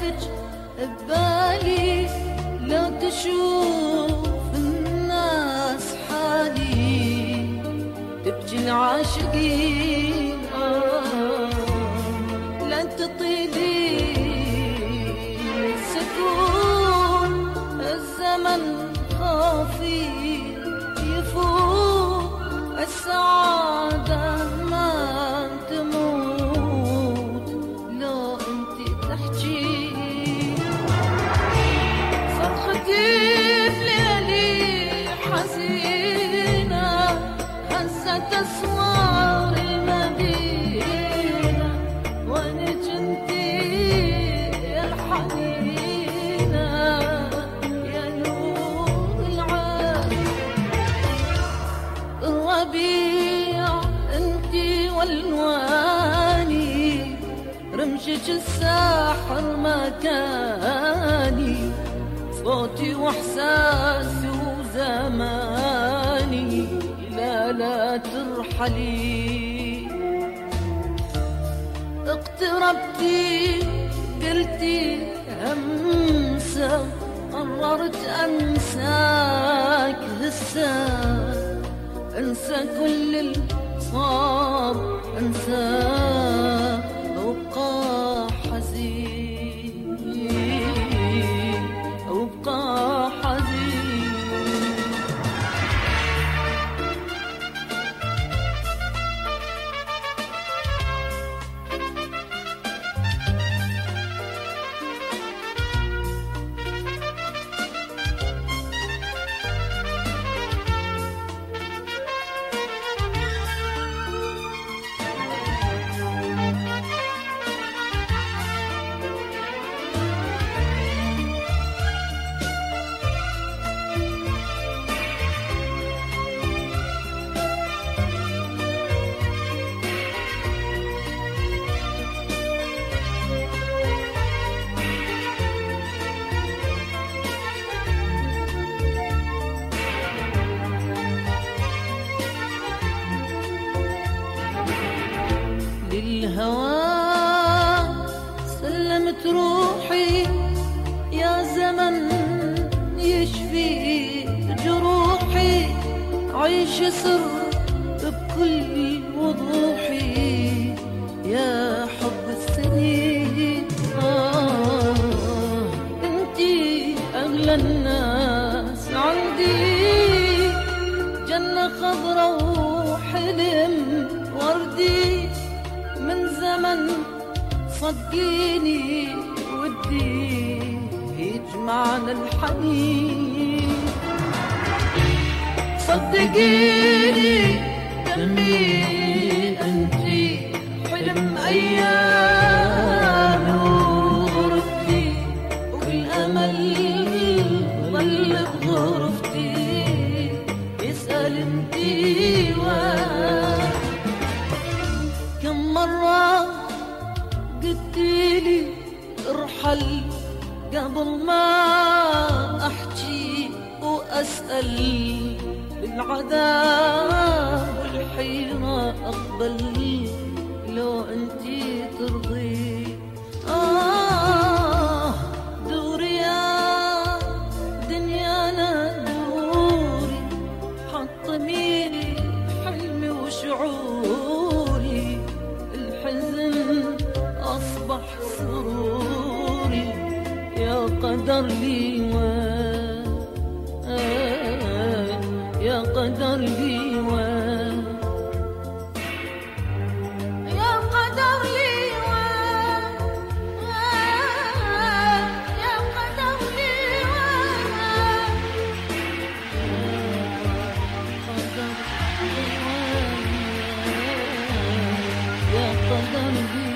وقتك ببالي، لو تشوف الناس حالي تبكي العاشقين. لا تطيلي سكون الزمن خافي يفوت، السعادة ما تموت لو انت تحكي. صرختي بليلي حزينة هزت اسوار المدينة، وانك انتي يا الحنينة يا نور العين. الربيع انتي والواني، رمشك الساحر مكاني، صوتي واحساسي وزماني، لا ترحلي. اقتربتي قلتي همسة، قررت انساك هسه، انسى كل الصار انساه وابقى حزين، وابقى حزين. للهوى سلمت روحي يا زمن يشفي جروحي، عيش سر بكل وضوحي يا حب السنين. انتي اغلى الناس عندي، جنة خضرا وحلم وردي، من زمن صدقيني ودي يجمعنا الحنين. صدقيني دمي انتي حلم ايام وغرفتي، والامل ظل بغرفتي يسأل انتي كم مرة قلتيلي ارحل قبل ما احكي واسأل، بالعذاب والحيرة اقبل لو انتي ترضي. دوري يا دنيانا دوري، حطميني حلمي وشعوري، الحزن أصبح سروري يا قدر لي يا قدر لي يا قدر لي يا قدر لي يا قدر لي.